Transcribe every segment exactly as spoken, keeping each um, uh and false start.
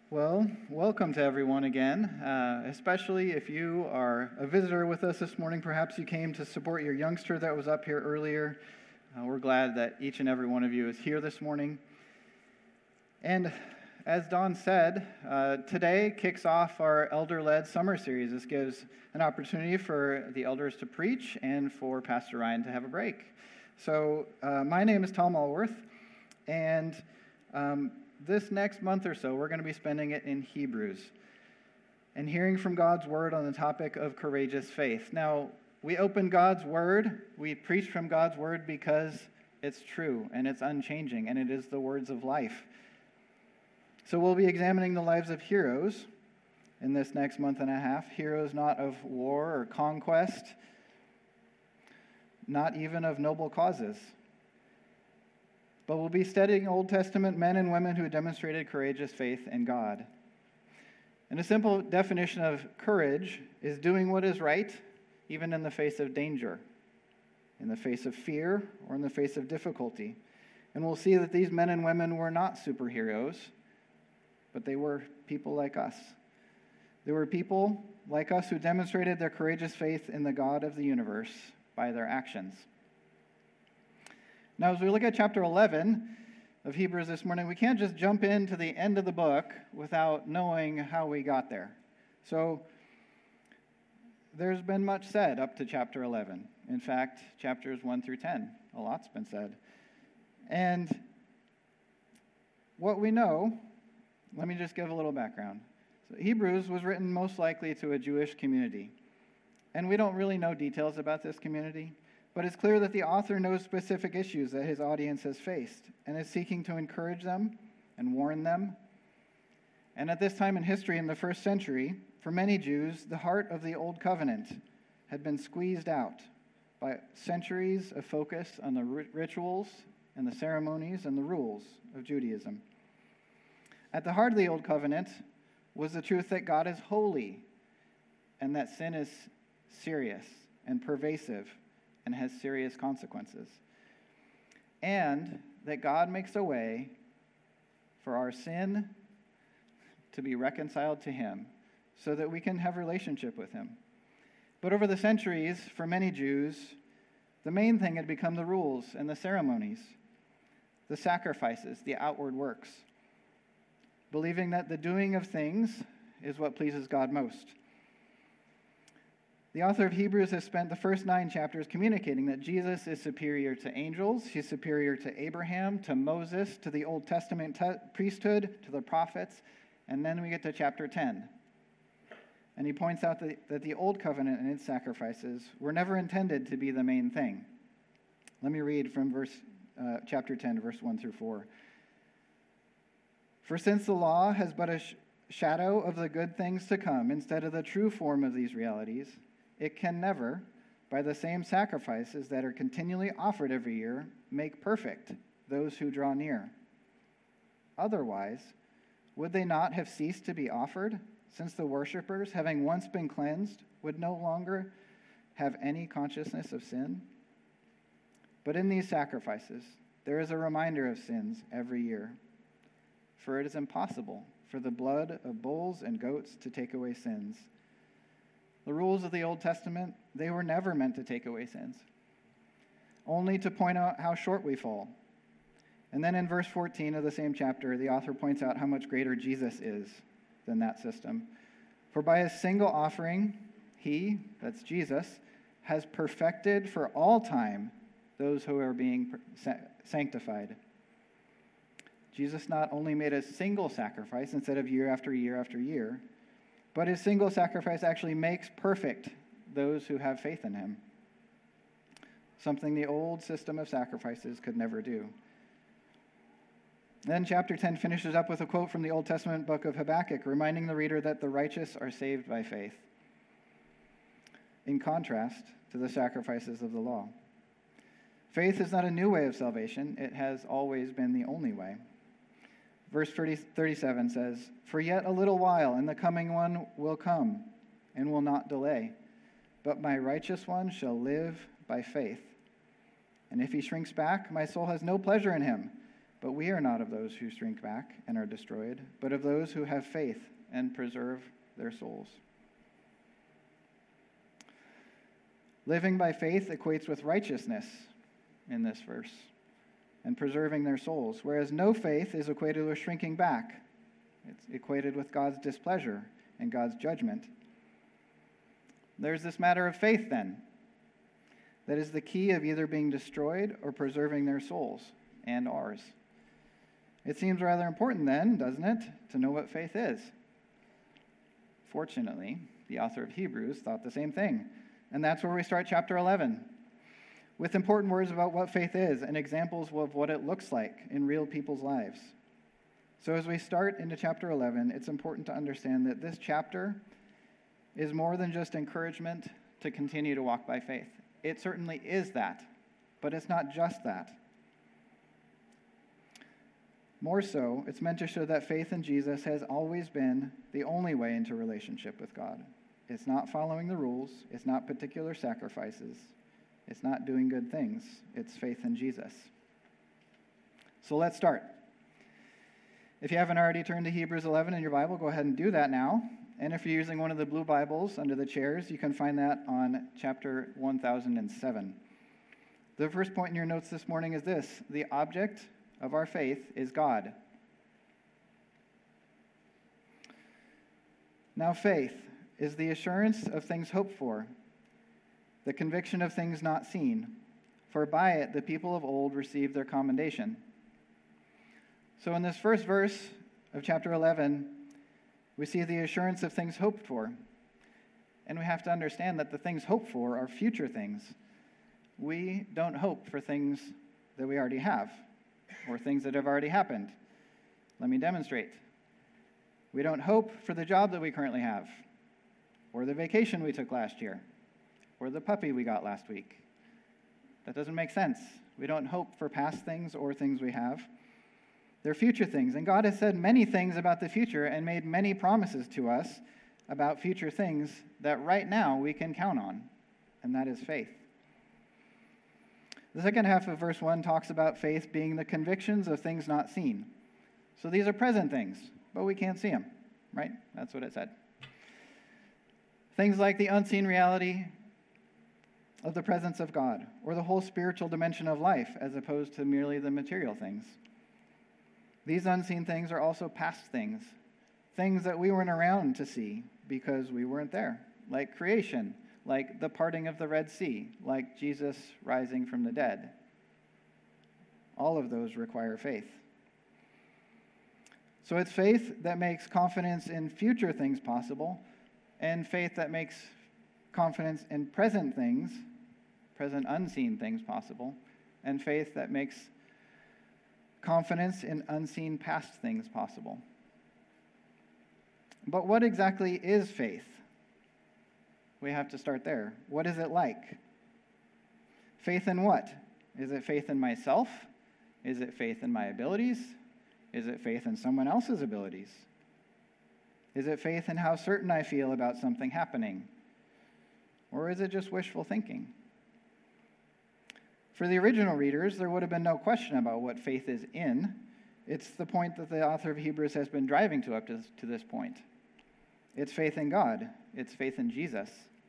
Well, welcome to everyone again, uh, especially if you are a visitor with us this morning. Perhaps you came to support your youngster that was up here earlier. Uh, we're glad that each and every one of you is here this morning. And as Don said, uh, today kicks off our elder-led summer series. This gives an opportunity for the elders to preach and for Pastor Ryan to have a break. So uh, my name is Tom Allworth, and um, this next month or so, we're going to be spending it in Hebrews and hearing from God's Word on the topic of courageous faith. Now, we open God's Word, we preach from God's Word because it's true and it's unchanging and it is the words of life. So we'll be examining the lives of heroes in this next month and a half, heroes not of war or conquest, not even of noble causes. But we'll be studying Old Testament men and women who demonstrated courageous faith in God. And a simple definition of courage is doing what is right, even in the face of danger, in the face of fear, or in the face of difficulty. And we'll see that these men and women were not superheroes, but they were people like us. They were people like us who demonstrated their courageous faith in the God of the universe by their actions. Now, as we look at chapter eleven of Hebrews this morning, we can't just jump into the end of the book without knowing how we got there. So, there's been much said up to chapter eleven. In fact, chapters one through ten, a lot's been said. And what we know, let me just give a little background. So Hebrews was written most likely to a Jewish community. And we don't really know details about this community. But it's clear that the author knows specific issues that his audience has faced and is seeking to encourage them and warn them. And at this time in history, in the first century, for many Jews, the heart of the Old Covenant had been squeezed out by centuries of focus on the rituals and the ceremonies and the rules of Judaism. At the heart of the Old Covenant was the truth that God is holy and that sin is serious and pervasive and has serious consequences. And that God makes a way for our sin to be reconciled to Him so that we can have a relationship with Him. But over the centuries, for many Jews, the main thing had become the rules and the ceremonies, the sacrifices, the outward works, believing that the doing of things is what pleases God most. The author of Hebrews has spent the first nine chapters communicating that Jesus is superior to angels, he's superior to Abraham, to Moses, to the Old Testament te- priesthood, to the prophets, and then we get to chapter ten. And he points out that, that the Old Covenant and its sacrifices were never intended to be the main thing. Let me read from verse uh, chapter ten, verse one through four. For since the law has but a sh- shadow of the good things to come instead of the true form of these realities, it can never, by the same sacrifices that are continually offered every year, make perfect those who draw near. Otherwise, would they not have ceased to be offered, since the worshippers, having once been cleansed, would no longer have any consciousness of sin? But in these sacrifices, there is a reminder of sins every year. For it is impossible for the blood of bulls and goats to take away sins. The rules of the Old Testament, they were never meant to take away sins, only to point out how short we fall. And then in verse fourteen of the same chapter, the author points out how much greater Jesus is than that system. For by a single offering, he, that's Jesus, has perfected for all time those who are being sanctified. Jesus not only made a single sacrifice instead of year after year after year, but his single sacrifice actually makes perfect those who have faith in him, something the old system of sacrifices could never do. Then chapter ten finishes up with a quote from the Old Testament book of Habakkuk, reminding the reader that the righteous are saved by faith, in contrast to the sacrifices of the law. Faith is not a new way of salvation. It has always been the only way. Verse thirty-seven says, For yet a little while, and the coming one will come, and will not delay. But my righteous one shall live by faith. And if he shrinks back, my soul has no pleasure in him. But we are not of those who shrink back and are destroyed, but of those who have faith and preserve their souls. Living by faith equates with righteousness in this verse and preserving their souls, whereas no faith is equated with shrinking back. It's equated with God's displeasure and God's judgment. There's this matter of faith, then, that is the key of either being destroyed or preserving their souls and ours. It seems rather important, then, doesn't it, to know what faith is? Fortunately, the author of Hebrews thought the same thing, and that's where we start chapter eleven, with important words about what faith is and examples of what it looks like in real people's lives. So as we start into chapter eleven, it's important to understand that this chapter is more than just encouragement to continue to walk by faith. It certainly is that, but it's not just that. More so, it's meant to show that faith in Jesus has always been the only way into relationship with God. It's not following the rules. It's not particular sacrifices. It's not doing good things. It's faith in Jesus. So let's start. If you haven't already turned to Hebrews eleven in your Bible, go ahead and do that now. And if you're using one of the blue Bibles under the chairs, you can find that on chapter one thousand seven. The first point in your notes this morning is this: the object of our faith is God. Now, faith is the assurance of things hoped for, the conviction of things not seen, for by it the people of old received their commendation. So in this first verse of chapter eleven, we see the assurance of things hoped for. And we have to understand that the things hoped for are future things. We don't hope for things that we already have or things that have already happened. Let me demonstrate. We don't hope for the job that we currently have, or the vacation we took last year, or the puppy we got last week. That doesn't make sense. We don't hope for past things or things we have. They're future things, and God has said many things about the future and made many promises to us about future things that right now we can count on, and that is faith. The second half of verse one talks about faith being the convictions of things not seen. So these are present things, but we can't see them, right? That's what it said. Things like the unseen reality of the presence of God, or the whole spiritual dimension of life, as opposed to merely the material things. These unseen things are also past things, things that we weren't around to see because we weren't there, like creation, like the parting of the Red Sea, like Jesus rising from the dead. All of those require faith. So it's faith that makes confidence in future things possible, and faith that makes confidence in present things, present unseen things possible, and faith that makes confidence in unseen past things possible. But what exactly is faith? We have to start there. What is it like? Faith in what? Is it faith in myself? Is it faith in my abilities? Is it faith in someone else's abilities? Is it faith in how certain I feel about something happening? Or is it just wishful thinking? For the original readers, there would have been no question about what faith is in. It's the point that the author of Hebrews has been driving to up to, to this point. It's faith in God. It's faith in Jesus.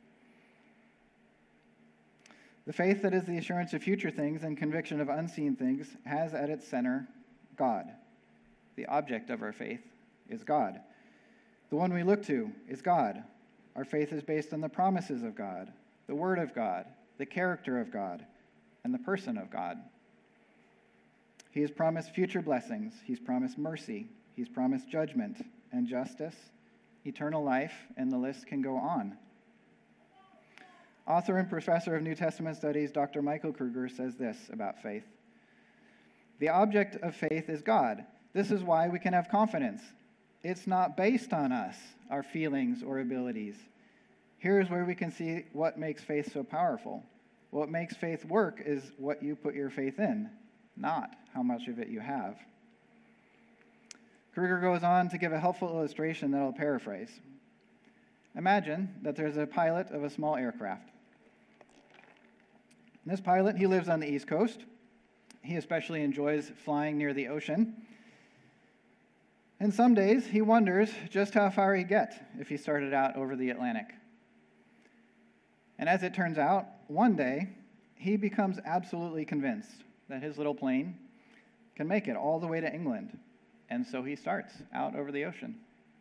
The faith that is the assurance of future things and conviction of unseen things has at its center God. The object of our faith is God. The one we look to is God. Our faith is based on the promises of God, the Word of God, the character of God, and the person of God. He has promised future blessings. He's promised mercy. He's promised judgment and justice, eternal life, and the list can go on. Author and professor of New Testament studies, Doctor Michael Kruger, says this about faith. The object of faith is God. This is why we can have confidence. It's not based on us, our feelings or abilities. Here's where we can see what makes faith so powerful. What makes faith work is what you put your faith in, not how much of it you have. Kruger goes on to give a helpful illustration that I'll paraphrase. Imagine that there's a pilot of a small aircraft. This pilot, he lives on the East Coast, he especially enjoys flying near the ocean. And some days he wonders just how far he'd get if he started out over the Atlantic. And as it turns out, one day he becomes absolutely convinced that his little plane can make it all the way to England. And so he starts out over the ocean.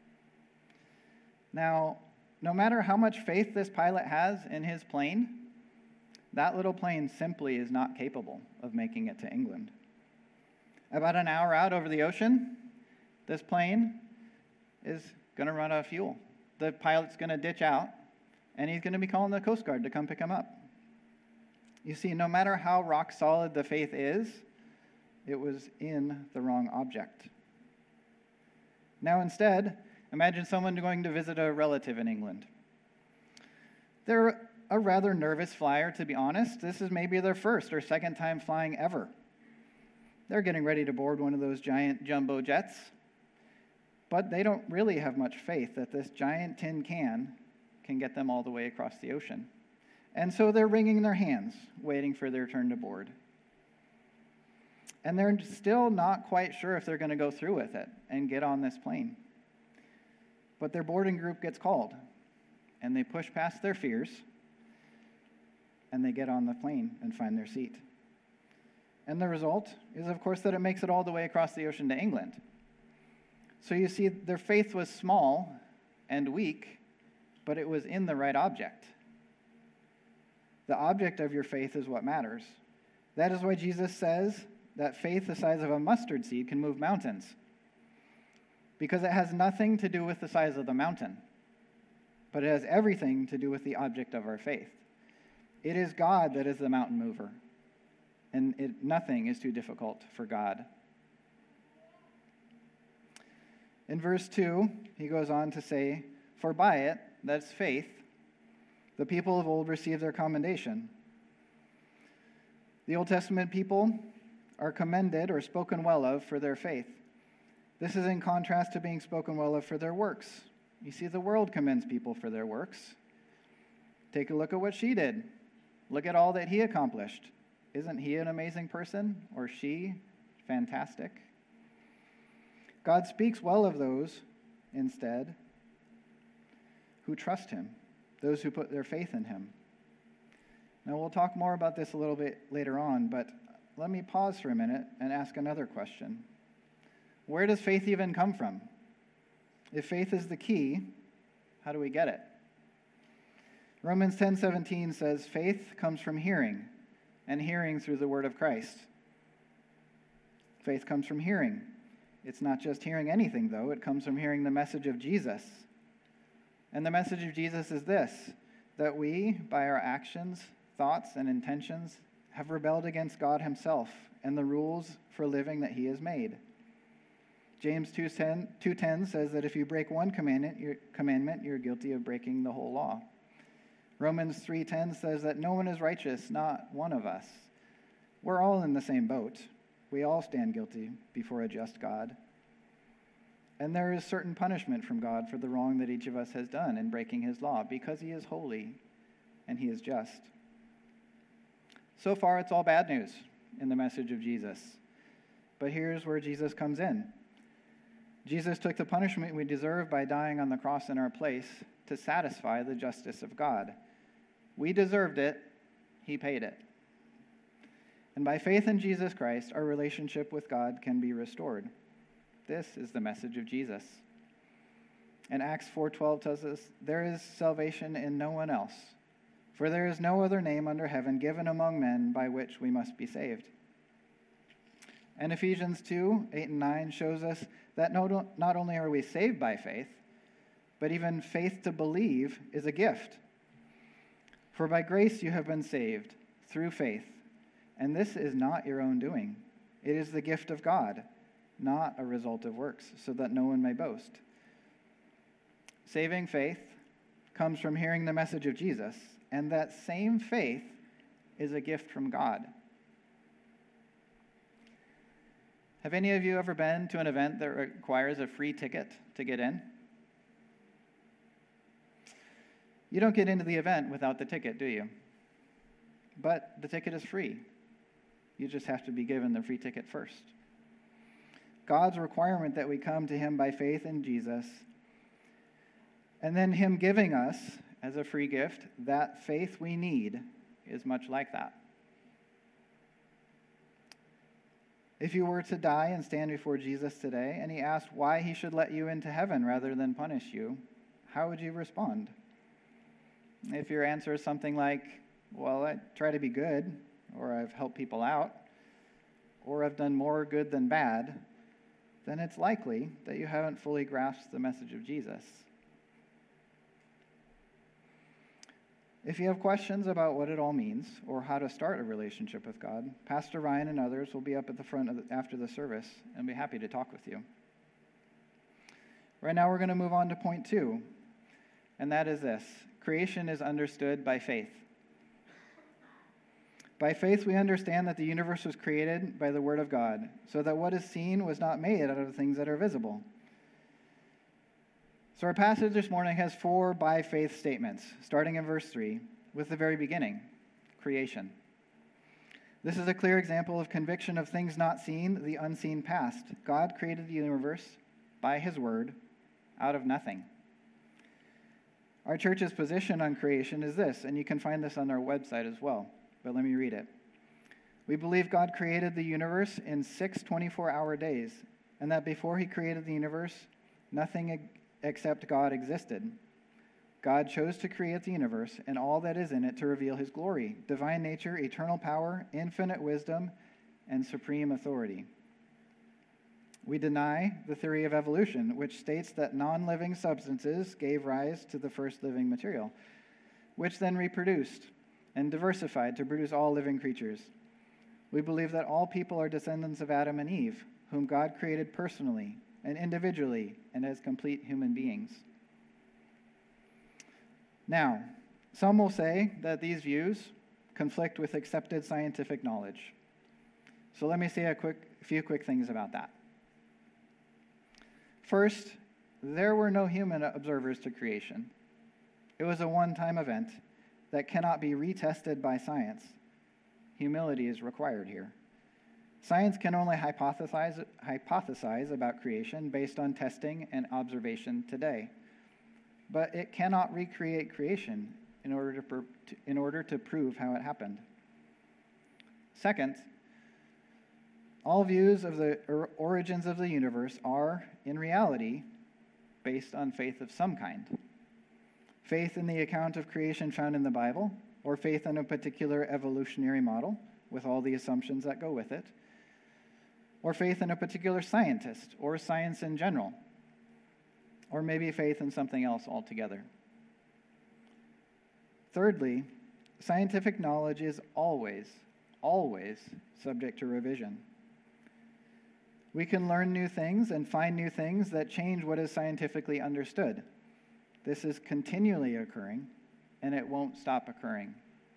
Now, no matter how much faith this pilot has in his plane, that little plane simply is not capable of making it to England. About an hour out over the ocean, this plane is going to run out of fuel. The pilot's going to ditch out, and he's going to be calling the Coast Guard to come pick him up. You see, no matter how rock solid the faith is, it was in the wrong object. Now instead, imagine someone going to visit a relative in England. They're a rather nervous flyer, to be honest. This is maybe their first or second time flying ever. They're getting ready to board one of those giant jumbo jets, but they don't really have much faith that this giant tin can can get them all the way across the ocean. And so they're wringing their hands, waiting for their turn to board. And they're still not quite sure if they're going to go through with it and get on this plane. But their boarding group gets called, and they push past their fears, and they get on the plane and find their seat. And the result is, of course, that it makes it all the way across the ocean to England. So you see, their faith was small and weak, but it was in the right object. The object of your faith is what matters. That is why Jesus says that faith the size of a mustard seed can move mountains, because it has nothing to do with the size of the mountain, but it has everything to do with the object of our faith. It is God that is the mountain mover, and it, nothing is too difficult for God. In verse two, he goes on to say, "For by it," that's faith, "the people of old received their commendation." The Old Testament people are commended or spoken well of for their faith. This is in contrast to being spoken well of for their works. You see, the world commends people for their works. Take a look at what she did. Look at all that he accomplished. Isn't he an amazing person? Or she? Fantastic. God speaks well of those, instead, who trust him, those who put their faith in him. Now, we'll talk more about this a little bit later on, but let me pause for a minute and ask another question. Where does faith even come from? If faith is the key, how do we get it? Romans ten seventeen says, "Faith comes from hearing, and hearing through the word of Christ." Faith comes from hearing. It's not just hearing anything, though. It comes from hearing the message of Jesus. And the message of Jesus is this, that we, by our actions, thoughts, and intentions, have rebelled against God himself and the rules for living that he has made. James two ten says that if you break one commandment, you're, commandment, you're guilty of breaking the whole law. Romans three ten says that no one is righteous, not one of us. We're all in the same boat. We all stand guilty before a just God. And there is certain punishment from God for the wrong that each of us has done in breaking his law, because he is holy and he is just. So far, it's all bad news in the message of Jesus. But here's where Jesus comes in. Jesus took the punishment we deserve by dying on the cross in our place to satisfy the justice of God. We deserved it. He paid it. And by faith in Jesus Christ, our relationship with God can be restored. This is the message of Jesus. And Acts four twelve tells us, "There is salvation in no one else, for there is no other name under heaven given among men by which we must be saved." And Ephesians two eight and nine shows us that not, not only are we saved by faith, but even faith to believe is a gift. "For by grace you have been saved, through faith, and this is not your own doing. It is the gift of God, not a result of works, so that no one may boast." Saving faith comes from hearing the message of Jesus, and that same faith is a gift from God. Have any of you ever been to an event that requires a free ticket to get in? You don't get into the event without the ticket, do you? But the ticket is free. You just have to be given the free ticket first. God's requirement that we come to him by faith in Jesus, and then him giving us, as a free gift, that faith we need, is much like that. If you were to die and stand before Jesus today, and he asked why he should let you into heaven rather than punish you, how would you respond? If your answer is something like, well, I try to be good, or I've helped people out, or I've done more good than bad, then it's likely that you haven't fully grasped the message of Jesus. If you have questions about what it all means or how to start a relationship with God, Pastor Ryan and others will be up at the front of the, after the service and be happy to talk with you. Right now we're going to move on to point two, and that is this. Creation is understood by faith. By faith we understand that the universe was created by the Word of God, so that what is seen was not made out of the things that are visible. So our passage this morning has four by faith statements, starting in verse three, with the very beginning, creation. This is a clear example of conviction of things not seen, the unseen past. God created the universe by his word out of nothing. Our church's position on creation is this, and you can find this on our website as well, but let me read it. We believe God created the universe in six twenty-four-hour days, and that before he created the universe, nothing except God existed. God chose to create the universe and all that is in it to reveal his glory, divine nature, eternal power, infinite wisdom, and supreme authority. We deny the theory of evolution, which states that non-living substances gave rise to the first living material, which then reproduced and diversified to produce all living creatures. We believe that all people are descendants of Adam and Eve, whom God created personally and individually and as complete human beings. Now, some will say that these views conflict with accepted scientific knowledge. So let me say a quick, few quick things about that. First, there were no human observers to creation. It was a one-time event that cannot be retested by science. Humility is required here. Science can only hypothesize, hypothesize about creation based on testing and observation today. But it cannot recreate creation in order to, in order to prove how it happened. Second, all views of the origins of the universe are, in reality, based on faith of some kind. Faith in the account of creation found in the Bible, or faith in a particular evolutionary model with all the assumptions that go with it, or faith in a particular scientist, or science in general, or maybe faith in something else altogether. Thirdly, scientific knowledge is always, always subject to revision. We can learn new things and find new things that change what is scientifically understood. This is continually occurring, and it won't stop occurring.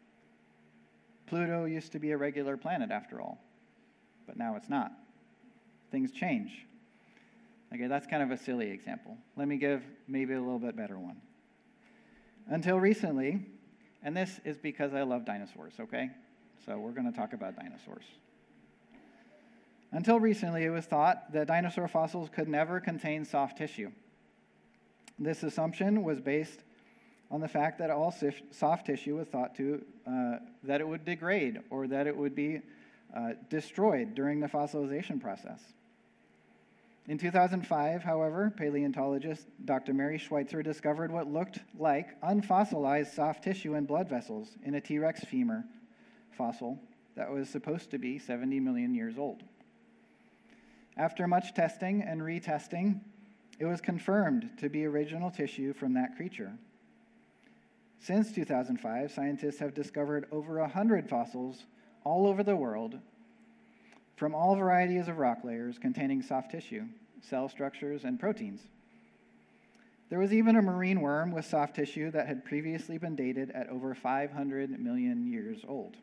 Pluto used to be a regular planet after all, but now it's not. Things change. Okay, that's kind of a silly example. Let me give maybe a little bit better one. Until recently, and this is because I love dinosaurs, okay? So we're going to talk about dinosaurs. Until recently, it was thought that dinosaur fossils could never contain soft tissue. This assumption was based on the fact that all soft tissue was thought to, uh, that it would degrade or that it would be uh, destroyed during the fossilization process. In two thousand five, however, paleontologist Doctor Mary Schweitzer discovered what looked like unfossilized soft tissue and blood vessels in a T. rex femur fossil that was supposed to be seventy million years old. After much testing and retesting, it was confirmed to be original tissue from that creature. Since two thousand five, scientists have discovered over one hundred fossils all over the world from all varieties of rock layers containing soft tissue, cell structures, and proteins. There was even a marine worm with soft tissue that had previously been dated at over five hundred million years old.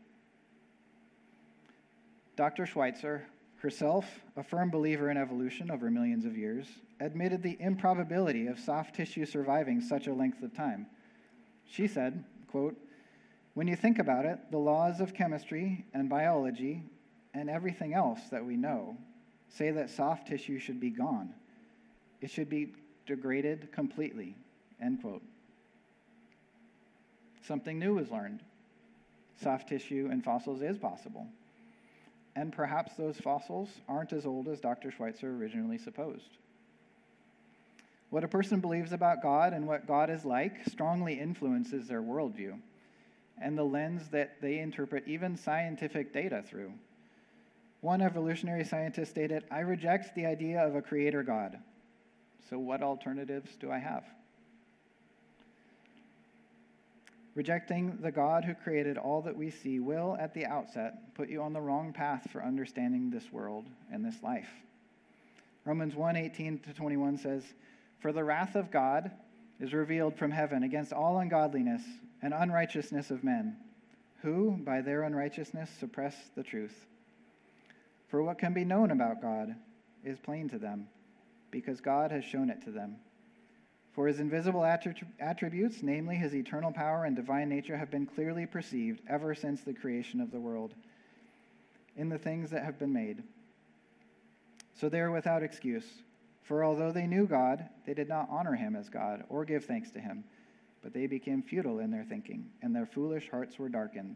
Doctor Schweitzer, herself a firm believer in evolution over millions of years, admitted the improbability of soft tissue surviving such a length of time. She said, quote, "When you think about it, the laws of chemistry and biology and everything else that we know say that soft tissue should be gone. It should be degraded completely, end quote. Something new was learned. Soft tissue in fossils is possible. And perhaps those fossils aren't as old as Doctor Schweitzer originally supposed. What a person believes about God and what God is like strongly influences their worldview and the lens that they interpret even scientific data through. One evolutionary scientist stated, "I reject the idea of a creator God. So what alternatives do I have?" Rejecting the God who created all that we see will, at the outset, put you on the wrong path for understanding this world and this life. Romans one, eighteen to twenty-one says, "For the wrath of God is revealed from heaven against all ungodliness and unrighteousness of men, who, by their unrighteousness, suppress the truth. For what can be known about God is plain to them, because God has shown it to them. For his invisible attributes, namely his eternal power and divine nature, have been clearly perceived ever since the creation of the world, in the things that have been made. So they are without excuse. For although they knew God, they did not honor him as God or give thanks to him, but they became futile in their thinking, and their foolish hearts were darkened."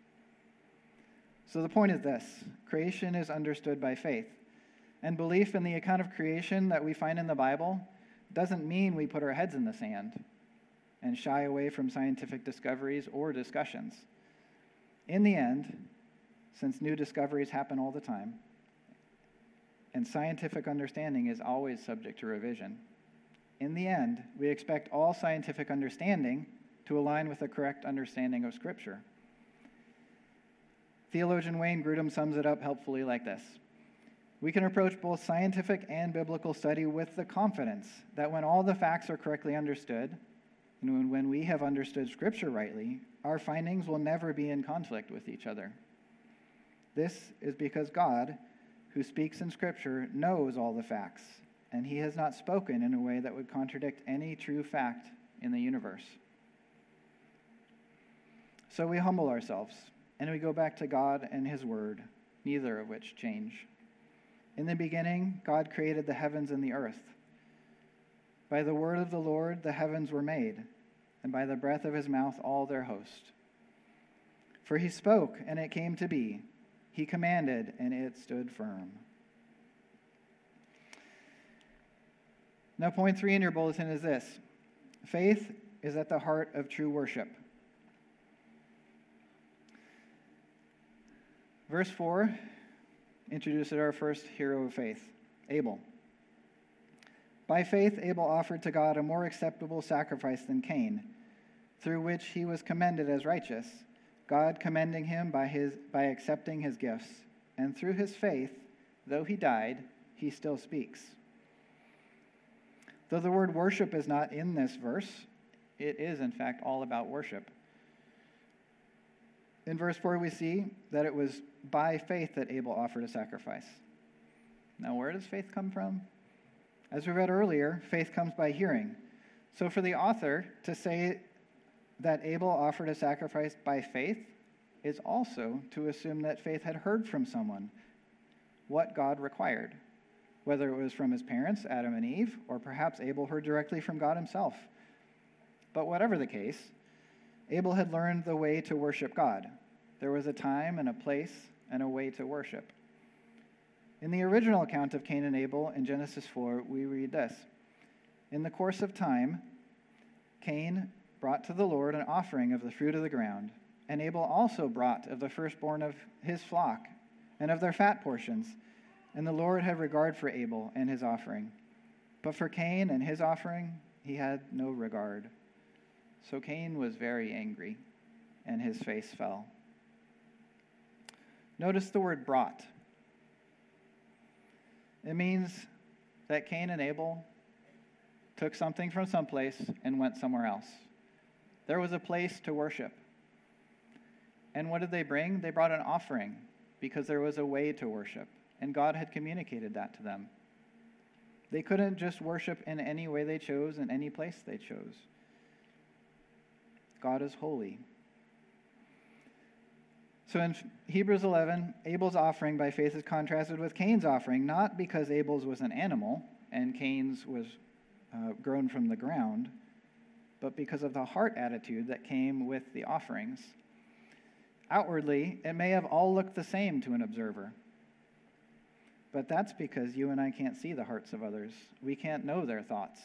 So the point is this: creation is understood by faith, and belief in the account of creation that we find in the Bible doesn't mean we put our heads in the sand and shy away from scientific discoveries or discussions. In the end, since new discoveries happen all the time, and scientific understanding is always subject to revision, in the end, we expect all scientific understanding to align with a correct understanding of Scripture. Theologian Wayne Grudem sums it up helpfully like this: "We can approach both scientific and biblical study with the confidence that when all the facts are correctly understood, and when we have understood Scripture rightly, our findings will never be in conflict with each other. This is because God, who speaks in Scripture, knows all the facts, and he has not spoken in a way that would contradict any true fact in the universe." So we humble ourselves, and we go back to God and his word, neither of which change. In the beginning, God created the heavens and the earth. By the word of the Lord, the heavens were made, and by the breath of his mouth, all their host. For he spoke, and it came to be. He commanded, and it stood firm. Now, point three in your bulletin is this: faith is at the heart of true worship. Verse four introduces our first hero of faith, Abel. By faith, Abel offered to God a more acceptable sacrifice than Cain, through which he was commended as righteous, God commending him by his by accepting his gifts. And through his faith, though he died, he still speaks. Though the word worship is not in this verse, it is in fact all about worship. In verse four, we see that it was by faith that Abel offered a sacrifice. Now, where does faith come from? As we read earlier, faith comes by hearing. So for the author to say that Abel offered a sacrifice by faith is also to assume that faith had heard from someone what God required, whether it was from his parents, Adam and Eve, or perhaps Abel heard directly from God himself. But whatever the case, Abel had learned the way to worship God. There was a time and a place and a way to worship. In the original account of Cain and Abel in Genesis four, we read this: "In the course of time, Cain brought to the Lord an offering of the fruit of the ground, and Abel also brought of the firstborn of his flock and of their fat portions. And the Lord had regard for Abel and his offering. But for Cain and his offering, he had no regard. So Cain was very angry, and his face fell." Notice the word brought. It means that Cain and Abel took something from someplace and went somewhere else. There was a place to worship. And what did they bring? They brought an offering because there was a way to worship, and God had communicated that to them. They couldn't just worship in any way they chose, in any place they chose. God is holy. So in Hebrews eleven, Abel's offering by faith is contrasted with Cain's offering, not because Abel's was an animal and Cain's was uh, grown from the ground, but because of the heart attitude that came with the offerings. Outwardly, it may have all looked the same to an observer, but that's because you and I can't see the hearts of others. We can't know their thoughts.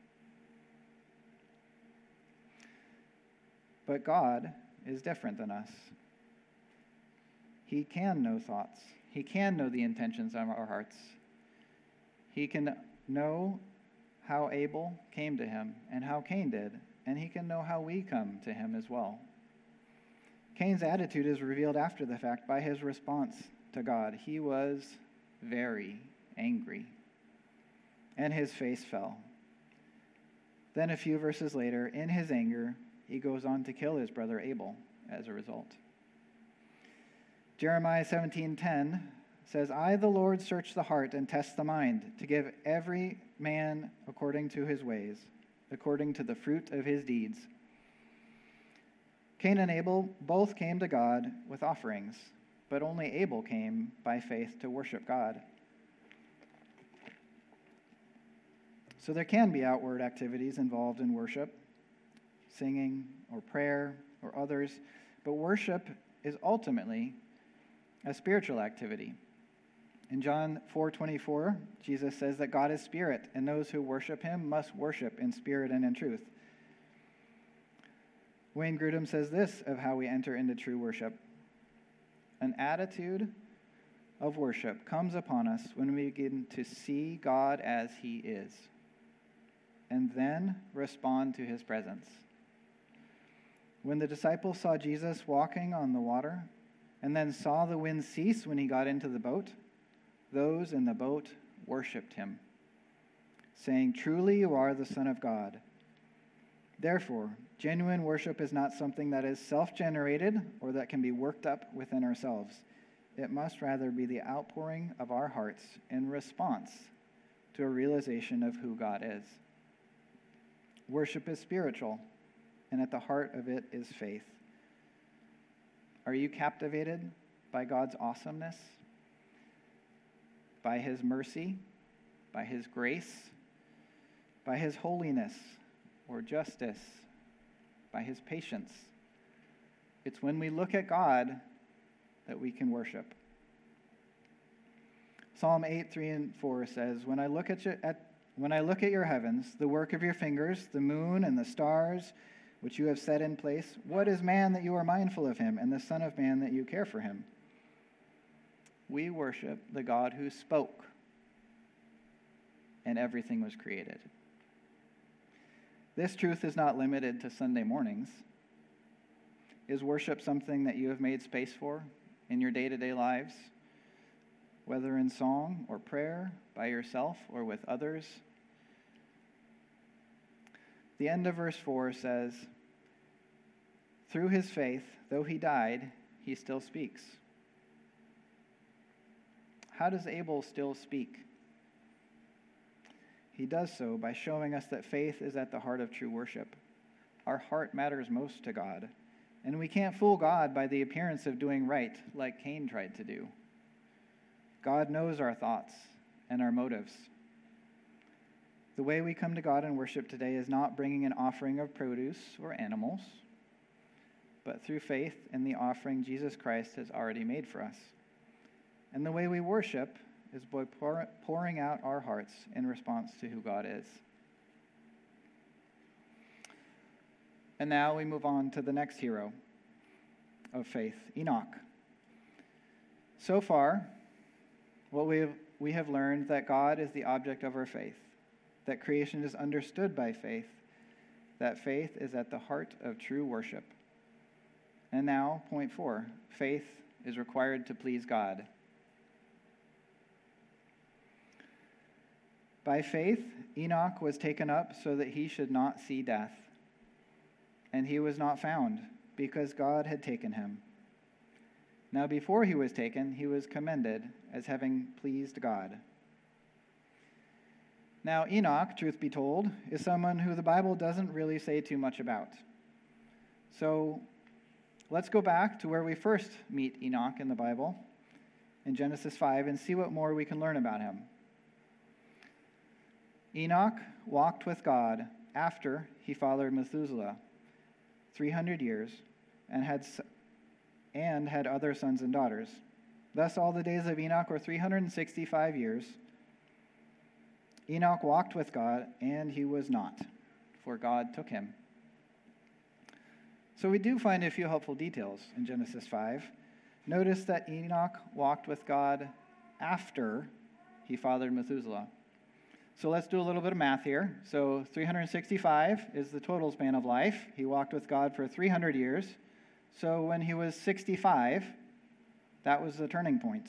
But God is different than us. He can know thoughts. He can know the intentions of our hearts. He can know how Abel came to him and how Cain did, and he can know how we come to him as well. Cain's attitude is revealed after the fact by his response to God. He was very angry, and his face fell. Then a few verses later, in his anger, he goes on to kill his brother Abel as a result. Jeremiah seventeen ten says, I, the Lord, search the heart and test the mind, to give every man according to his ways, according to the fruit of his deeds. Cain and Abel both came to God with offerings, but only Abel came by faith to worship God. So there can be outward activities involved in worship, singing or prayer or others, but worship is ultimately a spiritual activity. In John four twenty-four, Jesus says that God is spirit, and those who worship him must worship in spirit and in truth. Wayne Grudem says this of how we enter into true worship. An attitude of worship comes upon us when we begin to see God as he is, and then respond to his presence. When the disciples saw Jesus walking on the water, and then saw the wind cease when he got into the boat, those in the boat worshipped him, saying, Truly you are the Son of God. Therefore, genuine worship is not something that is self-generated or that can be worked up within ourselves. It must rather be the outpouring of our hearts in response to a realization of who God is. Worship is spiritual, and at the heart of it is faith. Are you captivated by God's awesomeness, by his mercy, by his grace, by his holiness or justice, by his patience? It's when we look at God that we can worship. Psalm eight, three and four says, When I look at, you, at when I look at your heavens, the work of your fingers, the moon and the stars, which you have set in place, what is man that you are mindful of him, and the Son of Man that you care for him? We worship the God who spoke, and everything was created. This truth is not limited to Sunday mornings. Is worship something that you have made space for in your day-to-day lives, whether in song or prayer, by yourself or with others? The end of verse four says, Through his faith, though he died, he still speaks. How does Abel still speak? He does so by showing us that faith is at the heart of true worship. Our heart matters most to God, and we can't fool God by the appearance of doing right like Cain tried to do. God knows our thoughts and our motives. The way we come to God in worship today is not bringing an offering of produce or animals, but through faith in the offering Jesus Christ has already made for us. And the way we worship is by pour, pouring out our hearts in response to who God is. And now we move on to the next hero of faith, Enoch. So far, what we have, we have learned that God is the object of our faith, that creation is understood by faith, that faith is at the heart of true worship. And now, point four, faith is required to please God. By faith, Enoch was taken up so that he should not see death. And he was not found, because God had taken him. Now before he was taken, he was commended as having pleased God. Now Enoch, truth be told, is someone who the Bible doesn't really say too much about. So let's go back to where we first meet Enoch in the Bible, in Genesis five, and see what more we can learn about him. Enoch walked with God after he fathered Methuselah three hundred years and had, and had other sons and daughters. Thus all the days of Enoch were three hundred sixty-five years. Enoch walked with God, and he was not, for God took him. So we do find a few helpful details in Genesis five. Notice that Enoch walked with God after he fathered Methuselah. So let's do a little bit of math here. So three hundred sixty-five is the total span of life. He walked with God for three hundred years. So when he was sixty-five, that was the turning point.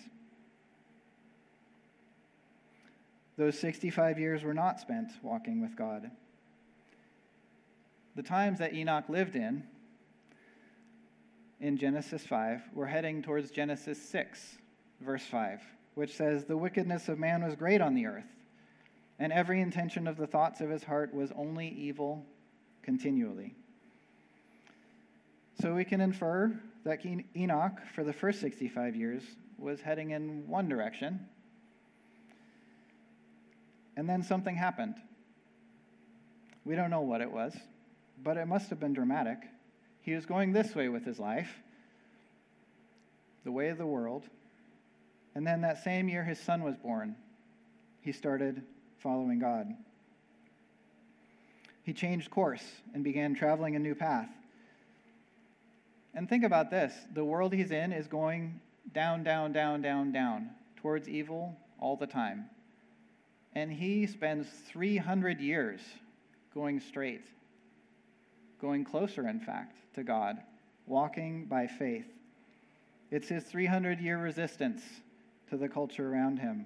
Those sixty-five years were not spent walking with God. The times that Enoch lived in, in Genesis five, we're heading towards Genesis six, verse five, which says, "The wickedness of man was great on the earth, and every intention of the thoughts of his heart was only evil continually." So we can infer that Enoch, for the first sixty-five years, was heading in one direction, and then something happened. We don't know what it was, but it must have been dramatic. He was going this way with his life, the way of the world, and then that same year his son was born. He started following God. He changed course and began traveling a new path. And think about this. The world he's in is going down, down, down, down, down, towards evil all the time. And he spends three hundred years going straight, going closer, in fact, to God, walking by faith. It's his three hundred year resistance to the culture around him.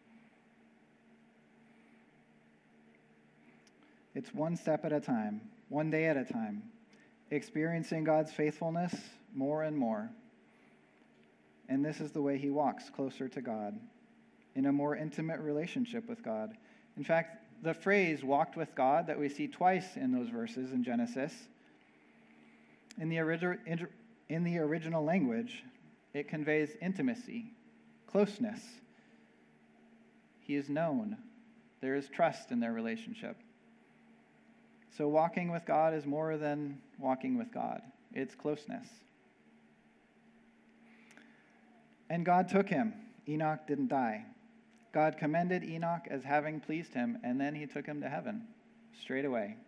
It's one step at a time, one day at a time, experiencing God's faithfulness more and more. And this is the way he walks closer to God, in a more intimate relationship with God. In fact, the phrase "walked with God" that we see twice in those verses in Genesis, in the, origi- in the original language, it conveys intimacy, closeness. He is known. There is trust in their relationship. So walking with God is more than walking with God. It's closeness. And God took him. Enoch didn't die. God commended Enoch as having pleased him, and then he took him to heaven straight away.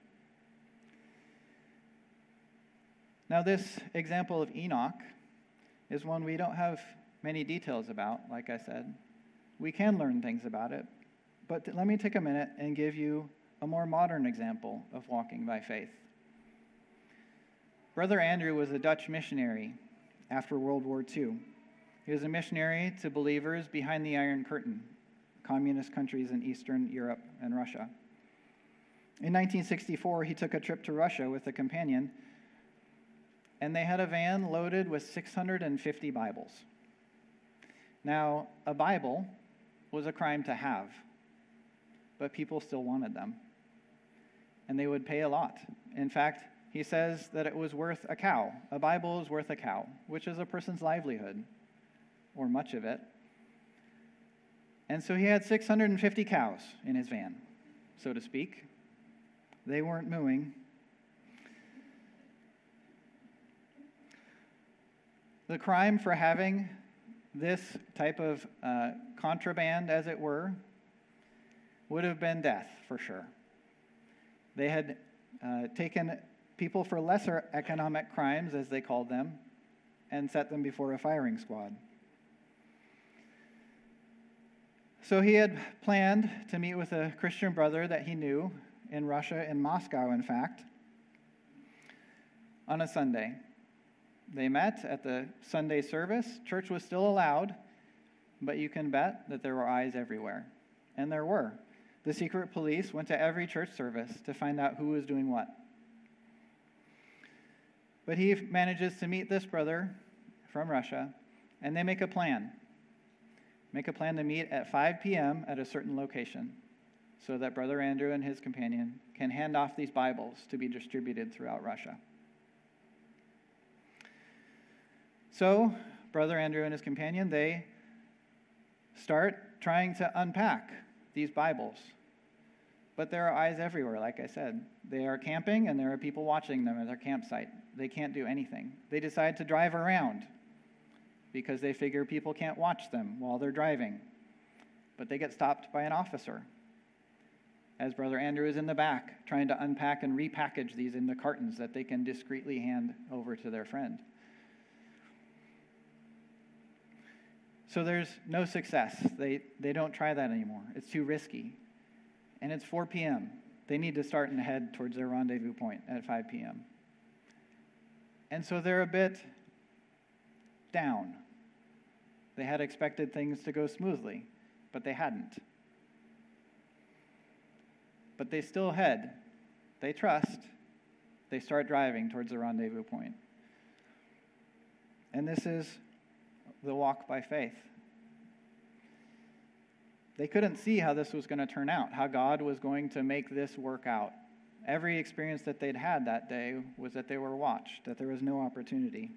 Now, this example of Enoch is one we don't have many details about, like I said. We can learn things about it, but let me take a minute and give you a more modern example of walking by faith. Brother Andrew was a Dutch missionary after World War Two. He was a missionary to believers behind the Iron Curtain, communist countries in Eastern Europe and Russia. In nineteen sixty-four, he took a trip to Russia with a companion, and they had a van loaded with six hundred fifty Bibles. Now, a Bible was a crime to have, but people still wanted them, and they would pay a lot. In fact, he says that it was worth a cow. A Bible is worth a cow, which is a person's livelihood, or much of it. And so he had six hundred fifty cows in his van, so to speak. They weren't mooing. The crime for having this type of uh, contraband, as it were, would have been death, for sure. They had uh, taken people for lesser economic crimes, as they called them, and set them before a firing squad. So he had planned to meet with a Christian brother that he knew in Russia, in Moscow, in fact, on a Sunday. They met at the Sunday service. Church was still allowed, but you can bet that there were eyes everywhere. And there were. The secret police went to every church service to find out who was doing what. But he manages to meet this brother from Russia, and they make a plan. Make a plan to meet at five p.m. at a certain location so that Brother Andrew and his companion can hand off these Bibles to be distributed throughout Russia. So, Brother Andrew and his companion, they start trying to unpack these Bibles. But there are eyes everywhere, like I said. They are camping, and there are people watching them at their campsite. They can't do anything. They decide to drive around because they figure people can't watch them while they're driving. But they get stopped by an officer as Brother Andrew is in the back trying to unpack and repackage these into cartons that they can discreetly hand over to their friend. So there's no success. They, they don't try that anymore. It's too risky. And it's four p.m. They need to start and head towards their rendezvous point at five p.m. And so they're a bit down. They had expected things to go smoothly, but they hadn't. But they still head. They trust. They start driving towards the rendezvous point. And this is the walk by faith. They couldn't see how this was going to turn out, how God was going to make this work out. Every experience that they'd had that day was that they were watched, that there was no opportunity.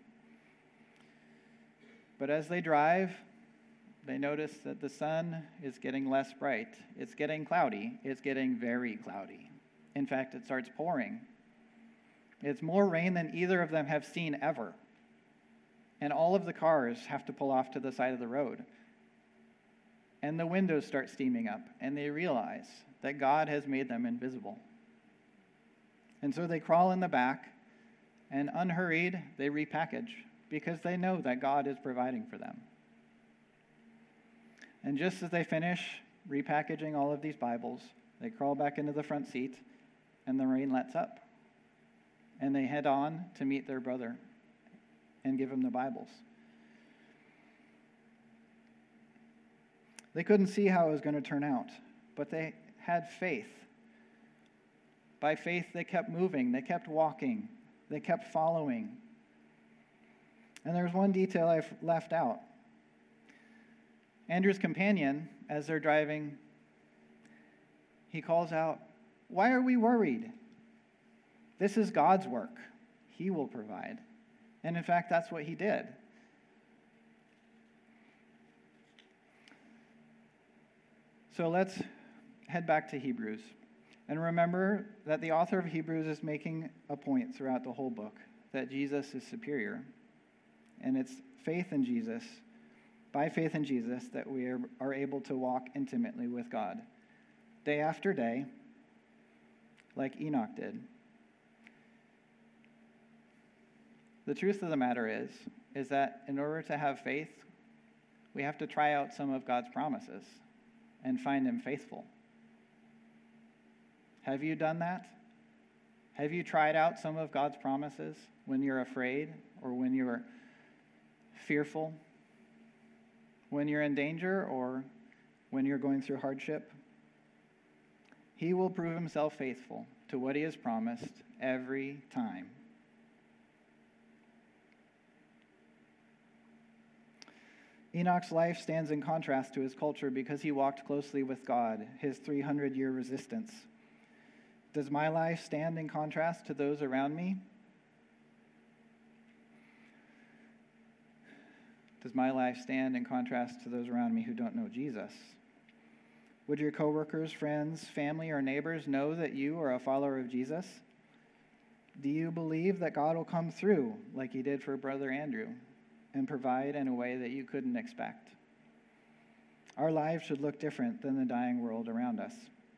But as they drive, they notice that the sun is getting less bright. It's getting cloudy. It's getting very cloudy. In fact, it starts pouring. It's more rain than either of them have seen ever. And all of the cars have to pull off to the side of the road. And the windows start steaming up, and they realize that God has made them invisible. And so they crawl in the back, and unhurried, they repackage, because they know that God is providing for them. And just as they finish repackaging all of these Bibles, they crawl back into the front seat, and the rain lets up. And they head on to meet their brother and give him the Bibles. They couldn't see how it was going to turn out, but they had faith. By faith, they kept moving, they kept walking, they kept following. And there's one detail I've left out. Andrew's companion, as they're driving, he calls out, "Why are we worried? This is God's work. He will provide." And in fact, that's what he did. So let's head back to Hebrews. And remember that the author of Hebrews is making a point throughout the whole book, that Jesus is superior. And it's faith in Jesus, by faith in Jesus, that we are, are able to walk intimately with God, day after day, like Enoch did. The truth of the matter is, is that in order to have faith, we have to try out some of God's promises and find him faithful. Have you done that? Have you tried out some of God's promises when you're afraid or when you're fearful? When you're in danger or when you're going through hardship? He will prove himself faithful to what he has promised every time. Enoch's life stands in contrast to his culture because he walked closely with God, his three hundred year resistance. Does my life stand in contrast to those around me? Does my life stand in contrast to those around me who don't know Jesus? Would your coworkers, friends, family, or neighbors know that you are a follower of Jesus? Do you believe that God will come through like he did for Brother Andrew and provide in a way that you couldn't expect? Our lives should look different than the dying world around us.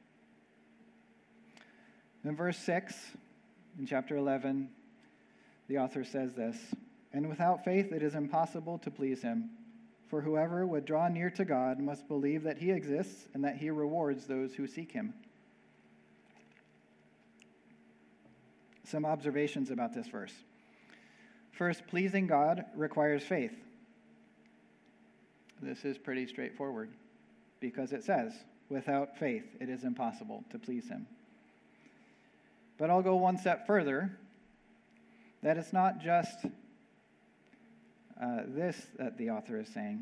In verse six, in chapter eleven, the author says this, "And without faith it is impossible to please him. For whoever would draw near to God must believe that he exists and that he rewards those who seek him." Some observations about this verse. First, pleasing God requires faith. This is pretty straightforward because it says, without faith, it is impossible to please him. But I'll go one step further, that it's not just uh, this that the author is saying.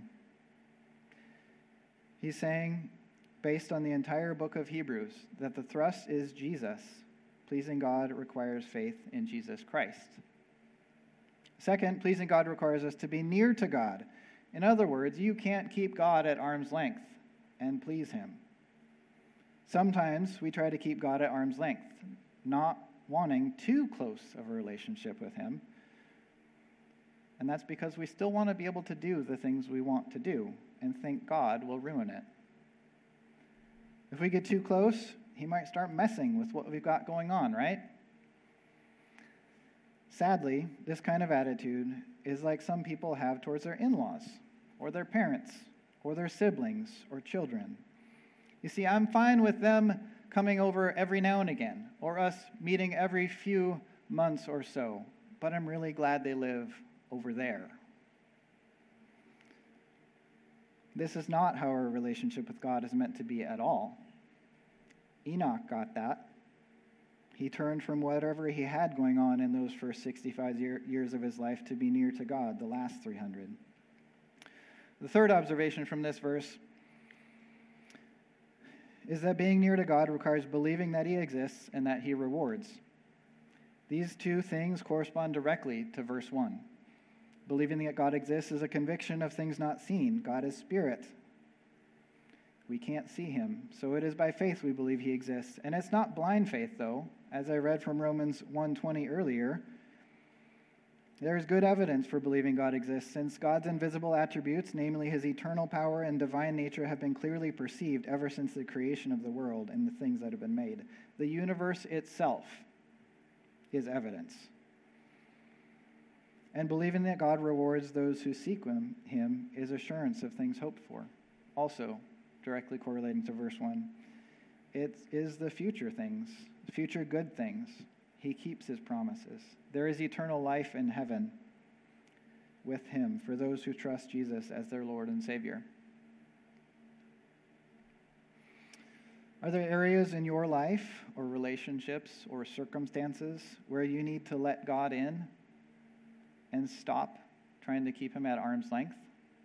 He's saying, based on the entire book of Hebrews, that the thrust is Jesus. Pleasing God requires faith in Jesus Christ. Second, pleasing God requires us to be near to God. In other words, you can't keep God at arm's length and please him. Sometimes we try to keep God at arm's length, not wanting too close of a relationship with him. And that's because we still want to be able to do the things we want to do and think God will ruin it. If we get too close, he might start messing with what we've got going on, right? Sadly, this kind of attitude is like some people have towards their in-laws, or their parents, or their siblings, or children. You see, I'm fine with them coming over every now and again, or us meeting every few months or so, but I'm really glad they live over there. This is not how our relationship with God is meant to be at all. Enoch got that. He turned from whatever he had going on in those first sixty-five year, years of his life to be near to God, the last three hundred. The third observation from this verse is that being near to God requires believing that he exists and that he rewards. These two things correspond directly to verse one. Believing that God exists is a conviction of things not seen. God is spirit. We can't see him, so it is by faith we believe he exists. And it's not blind faith, though. As I read from Romans one twenty earlier, there is good evidence for believing God exists, since God's invisible attributes, namely his eternal power and divine nature, have been clearly perceived ever since the creation of the world and the things that have been made. The universe itself is evidence. And believing that God rewards those who seek him is assurance of things hoped for. Also, directly correlating to verse one, it is the future things, future good things. He keeps his promises. There is eternal life in heaven with him for those who trust Jesus as their Lord and Savior. Are there areas in your life or relationships or circumstances where you need to let God in and stop trying to keep him at arm's length?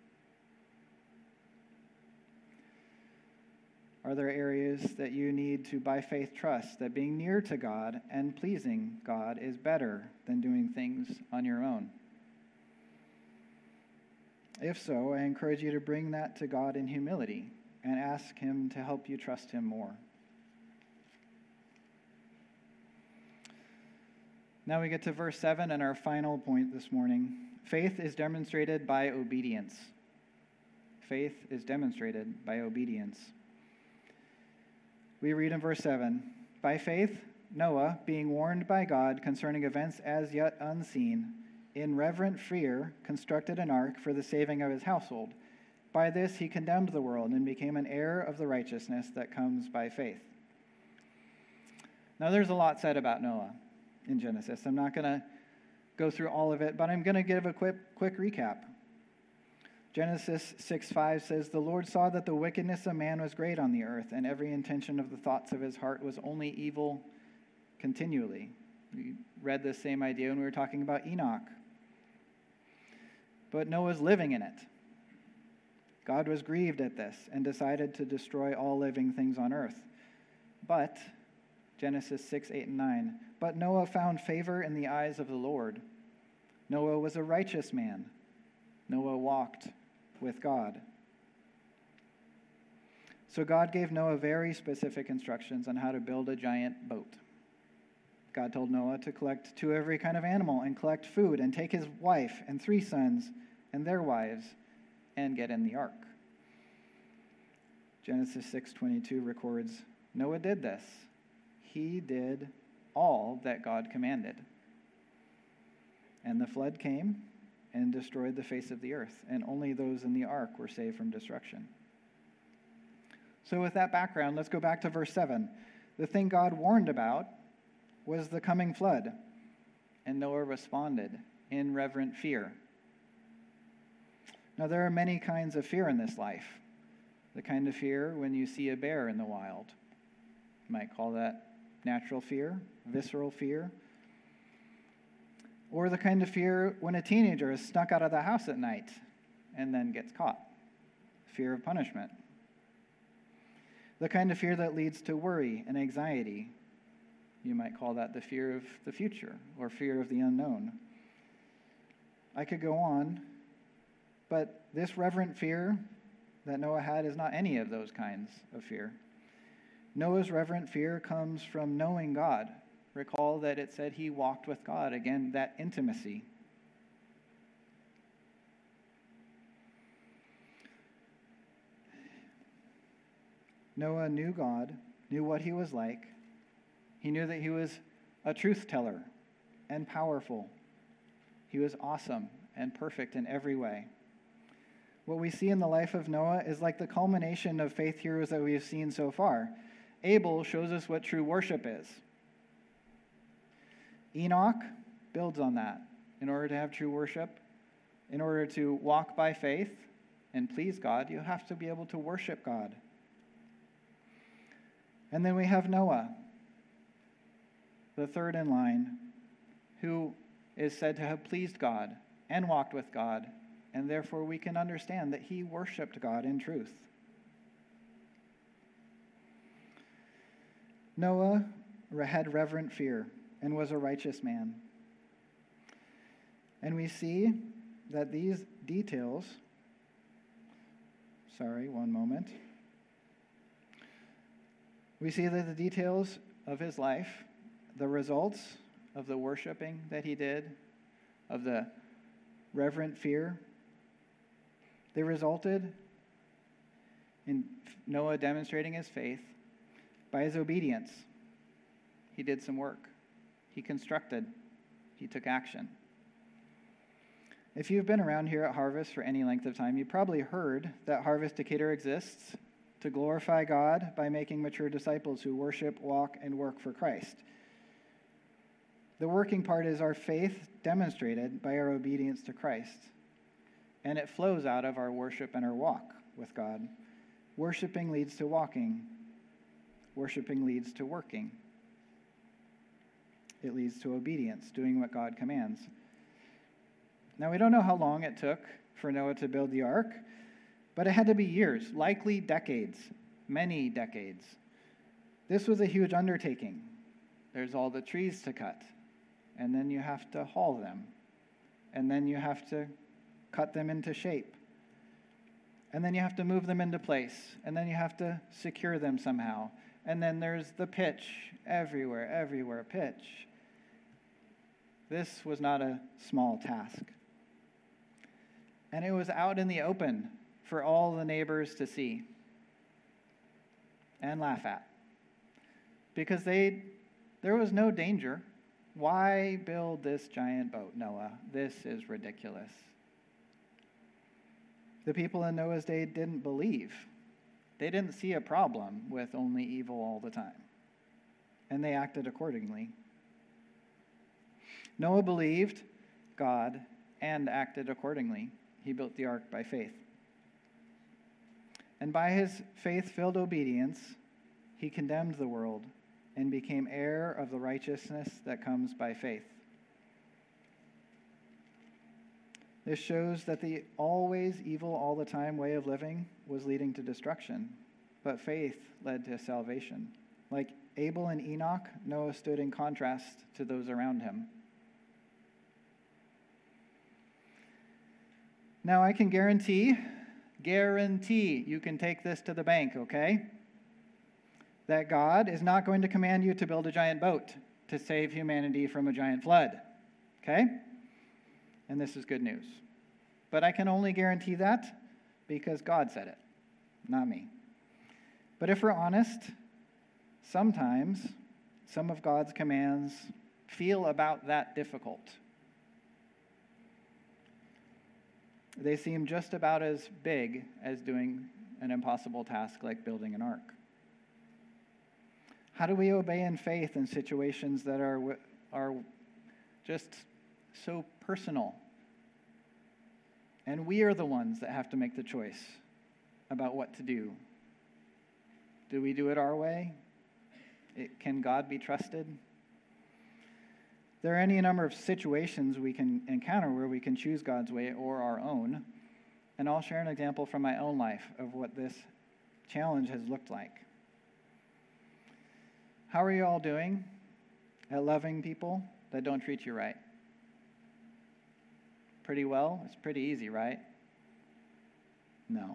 Are there areas that you need to, by faith, trust that being near to God and pleasing God is better than doing things on your own? If so, I encourage you to bring that to God in humility and ask him to help you trust him more. Now we get to verse seven and our final point this morning. Faith is demonstrated by obedience. Faith is demonstrated by obedience. We read in verse seven, by faith, Noah, being warned by God concerning events as yet unseen, in reverent fear constructed an ark for the saving of his household. By this he condemned the world and became an heir of the righteousness that comes by faith. Now there's a lot said about Noah in Genesis. I'm not going to go through all of it, but I'm going to give a quick, quick recap. Genesis six five says, the Lord saw that the wickedness of man was great on the earth, and every intention of the thoughts of his heart was only evil continually. We read the same idea when we were talking about Enoch. But Noah's living in it. God was grieved at this and decided to destroy all living things on earth. But, Genesis six, eight, and nine, but Noah found favor in the eyes of the Lord. Noah was a righteous man. Noah walked with God. So God gave Noah very specific instructions on how to build a giant boat. God told Noah to collect two every kind of animal and collect food and take his wife and three sons and their wives and get in the ark. Genesis six twenty-two records, Noah did this. He did all that God commanded. And the flood came and destroyed the face of the earth, and only those in the ark were saved from destruction. So with that background, let's go back to verse seven. The thing God warned about was the coming flood, and Noah responded in reverent fear. Now, there are many kinds of fear in this life. The kind of fear when you see a bear in the wild. You might call that natural fear, visceral fear. Or the kind of fear when a teenager is snuck out of the house at night and then gets caught. Fear of punishment. The kind of fear that leads to worry and anxiety. You might call that the fear of the future or fear of the unknown. I could go on, but this reverent fear that Noah had is not any of those kinds of fear. Noah's reverent fear comes from knowing God. Recall that it said he walked with God. Again, that intimacy. Noah knew God, knew what he was like. He knew that he was a truth teller and powerful. He was awesome and perfect in every way. What we see in the life of Noah is like the culmination of faith heroes that we've seen so far. Abel shows us what true worship is. Enoch builds on that. In order to have true worship, in order to walk by faith and please God, you have to be able to worship God. And then we have Noah, the third in line, who is said to have pleased God and walked with God, and therefore we can understand that he worshiped God in truth. Noah had reverent fear and was a righteous man. And we see that these details, sorry, one moment. We see that the details of his life, the results of the worshiping that he did, of the reverent fear, they resulted in Noah demonstrating his faith by his obedience. He did some work. He constructed. He took action. If you've been around here at Harvest for any length of time, you've probably heard that Harvest Decatur exists to glorify God by making mature disciples who worship, walk, and work for Christ. The working part is our faith demonstrated by our obedience to Christ, and it flows out of our worship and our walk with God. Worshiping leads to walking. Worshiping leads to working. It leads to obedience, doing what God commands. Now, we don't know how long it took for Noah to build the ark, but it had to be years, likely decades, many decades. This was a huge undertaking. There's all the trees to cut, and then you have to haul them, and then you have to cut them into shape, and then you have to move them into place, and then you have to secure them somehow, and then there's the pitch, everywhere, everywhere, pitch. This was not a small task. And it was out in the open for all the neighbors to see and laugh at. Because they, there was no danger. Why build this giant boat, Noah? This is ridiculous. The people in Noah's day didn't believe. They didn't see a problem with only evil all the time. And they acted accordingly. Noah believed God and acted accordingly. He built the ark by faith. And by his faith-filled obedience, he condemned the world and became heir of the righteousness that comes by faith. This shows that the always evil all the time way of living was leading to destruction, but faith led to salvation. Like Abel and Enoch, Noah stood in contrast to those around him. Now, I can guarantee, guarantee you can take this to the bank, okay? That God is not going to command you to build a giant boat to save humanity from a giant flood, okay? And this is good news. But I can only guarantee that because God said it, not me. But if we're honest, sometimes some of God's commands feel about that difficult. They seem just about as big as doing an impossible task like building an ark. How do we obey in faith in situations that are, are just so personal? And we are the ones that have to make the choice about what to do. Do we do it our way? It, can God be trusted? There are any number of situations we can encounter where we can choose God's way or our own. And I'll share an example from my own life of what this challenge has looked like. How are you all doing at loving people that don't treat you right? pretty well? It's pretty easy, right? No.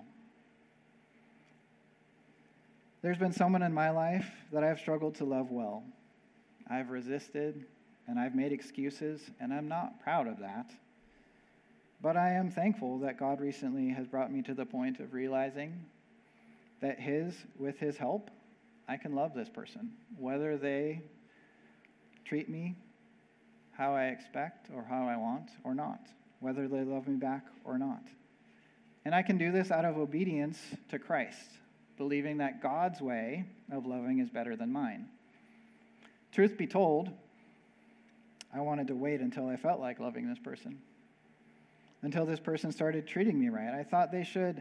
There's been someone in my life that I've struggled to love well. I've resisted, and I've made excuses, and I'm not proud of that. But I am thankful that God recently has brought me to the point of realizing that his, with his help, I can love this person, whether they treat me how I expect or how I want or not, whether they love me back or not. And I can do this out of obedience to Christ, believing that God's way of loving is better than mine. Truth be told, I wanted to wait until I felt like loving this person, until this person started treating me right. I thought they should,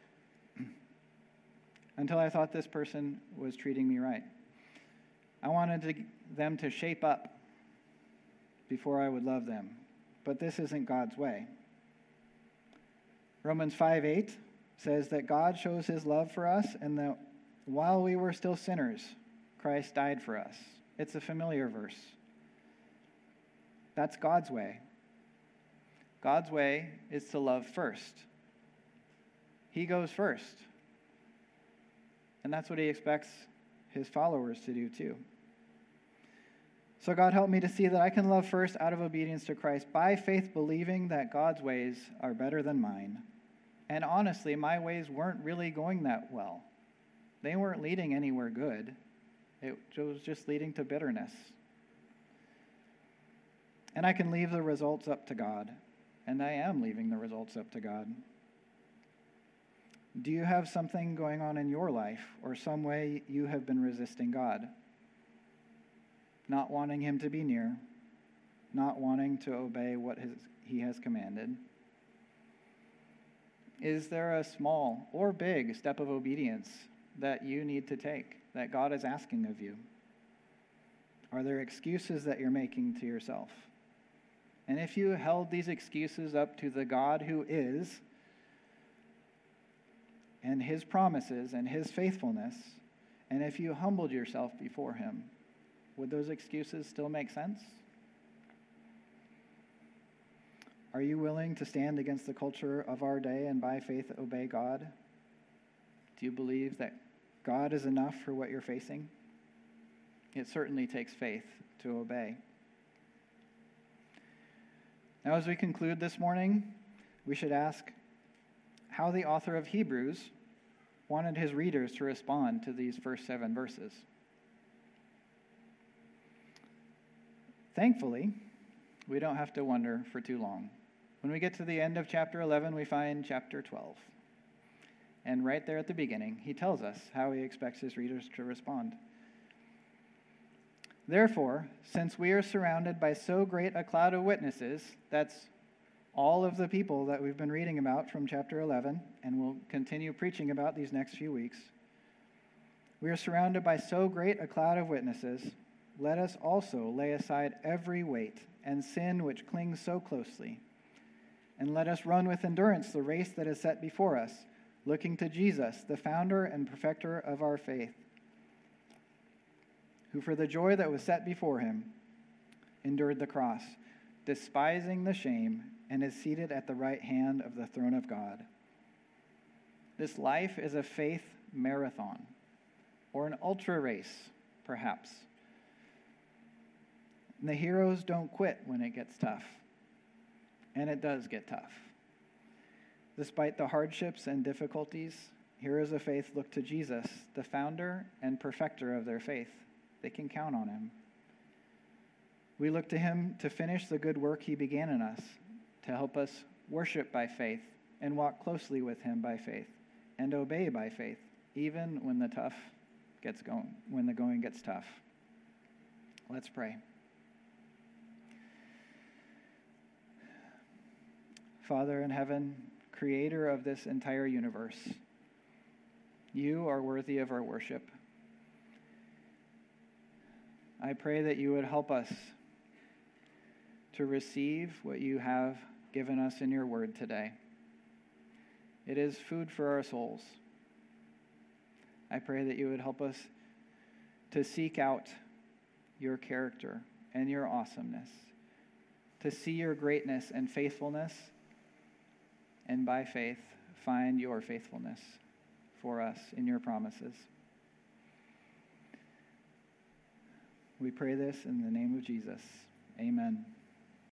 until I thought this person was treating me right. I wanted to, them to shape up before I would love them. But this isn't God's way. Romans five eight says that God shows his love for us and that while we were still sinners, Christ died for us. It's a familiar verse. That's God's way. God's way is to love first. He goes first. And that's what he expects his followers to do too. So God help me to see that I can love first out of obedience to Christ by faith, believing that God's ways are better than mine. And honestly, my ways weren't really going that well. They weren't leading anywhere good. It was just leading to bitterness. And I can leave the results up to God. And I am leaving the results up to God. Do you have something going on in your life or some way you have been resisting God? Not wanting him to be near, not wanting to obey what his, he has commanded? Is there a small or big step of obedience that you need to take, that God is asking of you? Are there excuses that you're making to yourself? And if you held these excuses up to the God who is, and his promises and his faithfulness, and if you humbled yourself before him, would those excuses still make sense? Are you willing to stand against the culture of our day and by faith obey God? Do you believe that God is enough for what you're facing? It certainly takes faith to obey. Now, as we conclude this morning, we should ask how the author of Hebrews wanted his readers to respond to these first seven verses. Thankfully, we don't have to wonder for too long. When we get to the end of chapter eleven, we find chapter twelve. And right there at the beginning, he tells us how he expects his readers to respond. Therefore, since we are surrounded by so great a cloud of witnesses, that's all of the people that we've been reading about from chapter eleven, and we'll continue preaching about these next few weeks. We are surrounded by so great a cloud of witnesses. Let us also lay aside every weight and sin which clings so closely. And let us run with endurance the race that is set before us, looking to Jesus, the founder and perfecter of our faith, who for the joy that was set before him endured the cross, despising the shame, and is seated at the right hand of the throne of God. This life is a faith marathon, or an ultra race, perhaps. And the heroes don't quit when it gets tough. And it does get tough. Despite the hardships and difficulties, heroes of faith look to Jesus, the founder and perfecter of their faith. They can count on him. We look to him to finish the good work he began in us, to help us worship by faith and walk closely with him by faith and obey by faith, even when the tough gets going, when the going gets tough. Let's pray. Father in heaven, creator of this entire universe, you are worthy of our worship. I pray that you would help us to receive what you have given us in your word today. It is food for our souls. I pray that you would help us to seek out your character and your awesomeness, to see your greatness and faithfulness and by faith find your faithfulness for us in your promises. We pray this in the name of Jesus. Amen.